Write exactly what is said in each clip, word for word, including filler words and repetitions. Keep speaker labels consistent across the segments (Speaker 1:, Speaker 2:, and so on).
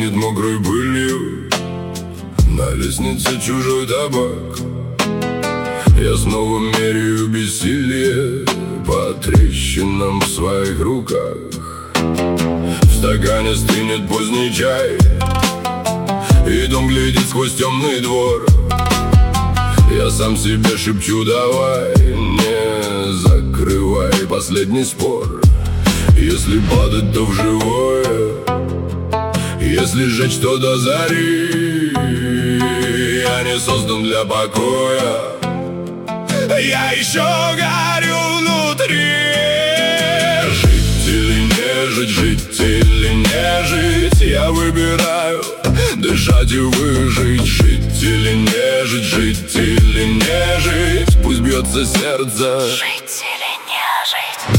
Speaker 1: Пахнет мокрой пылью, на лестнице чужой табак. Я снова меряю бессилие по трещинам в своих руках. В стакане стынет поздний чай, и дом глядит сквозь темный двор. Я сам себе шепчу: давай, не закрывай последний спор. Если падать, то в живое, если жечь, то до зари. Я не создан для покоя, я еще горю внутри. Жить или не жить, жить или не жить, я выбираю дышать и выжить. Жить или не жить, жить или не жить, пусть бьется сердце.
Speaker 2: Жить или не жить.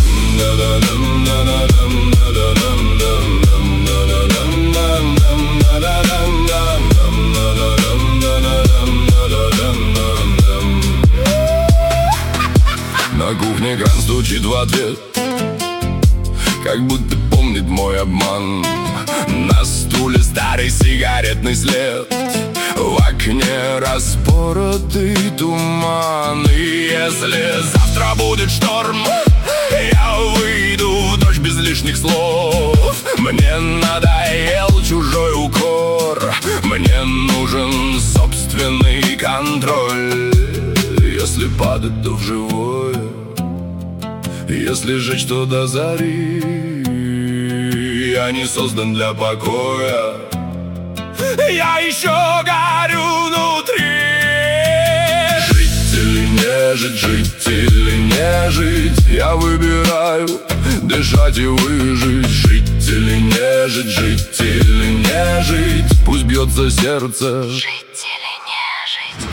Speaker 1: На кухне кран стучит в ответ, как будто помнит мой обман. На стуле старый сигаретный след, в окне распоротый туман. И если завтра будет шторм, я выйду в дождь без лишних слов. Мне надоел чужой укор, мне нужен собственный контроль. Если падать, то в живое, если жечь, то до зари. Я не создан для покоя, я еще горю внутри. Жить или не жить, жить или не жить, я выбираю дышать и выжить. Жить или не жить, жить или не жить, пусть бьется сердце.
Speaker 2: Жить или не жить.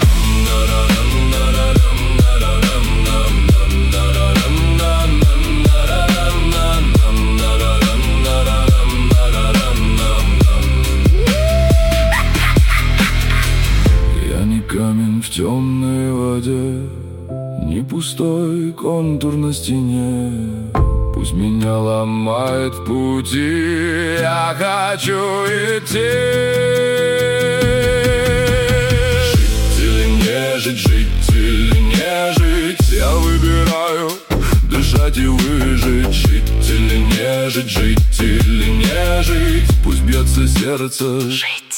Speaker 1: Камень в темной воде, не пустой контур на стене. Пусть меня ломает в пути, я хочу идти. Жить или не жить, жить или не жить, я выбираю дышать и выжить. Жить или не жить, жить или не жить, пусть бьется сердце.
Speaker 2: Жить